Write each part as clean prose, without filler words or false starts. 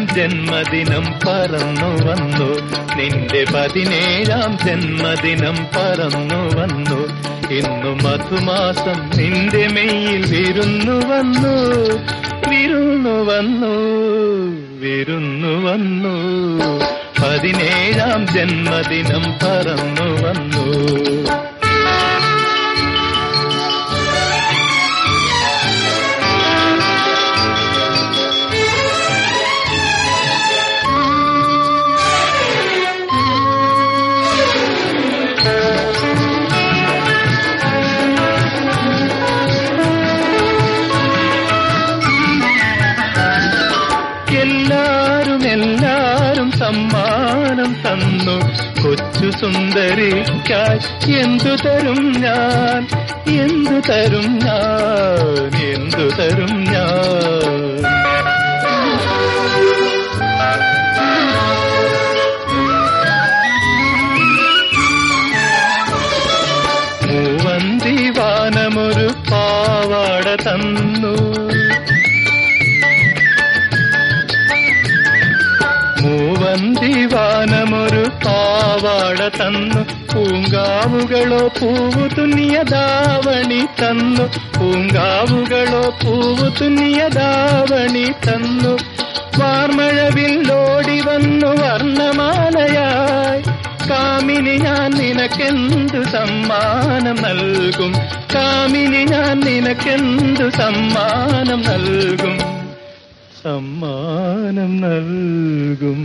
ജന്മദിനം പറന്നു വന്നു, നിന്റെ 17-ാം ജന്മദിനം പറന്നു വന്നു. ഇന്നു മധുമാസം നിന്റെ മെയ്യിൽ വിരുന്നു വന്നു, വിരുന്നു വന്നു, വിരുന്നു വന്നു. 17-ാം ജന്മദിനം പറന്നു വന്നു. എല്ലാരും സമ്മാനം തന്നു, കൊച്ചു സുന്ദരിക്കായി എന്തു തരും ഞാൻ, എന്തു തരും ഞാൻ, എന്തു തരും ഞാൻ. മൂവന്തി വാനമൊരു പാവാട തന്നു, മൂവന്തിവാനമൊരു പാവാട തന്നു. പൂങ്കാവുകളോ പൂവു തുന്നിയ ദാവണി തന്നു, പൂങ്കാവുകളോ പൂവു തുന്നിയ ദാവണി തന്നു. വാർമഴവില്ലോടി വന്നു വർണ്ണമാലയായി, കാമിനി ഞാൻ നിനക്കെന്തു സമ്മാനം നൽകും, കാമിനി ഞാൻ നിനക്കെന്തു സമ്മാനം നൽകും, സമ്മാനം നൽകും.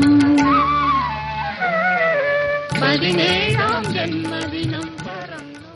ജന്മദിനം പറന്നു.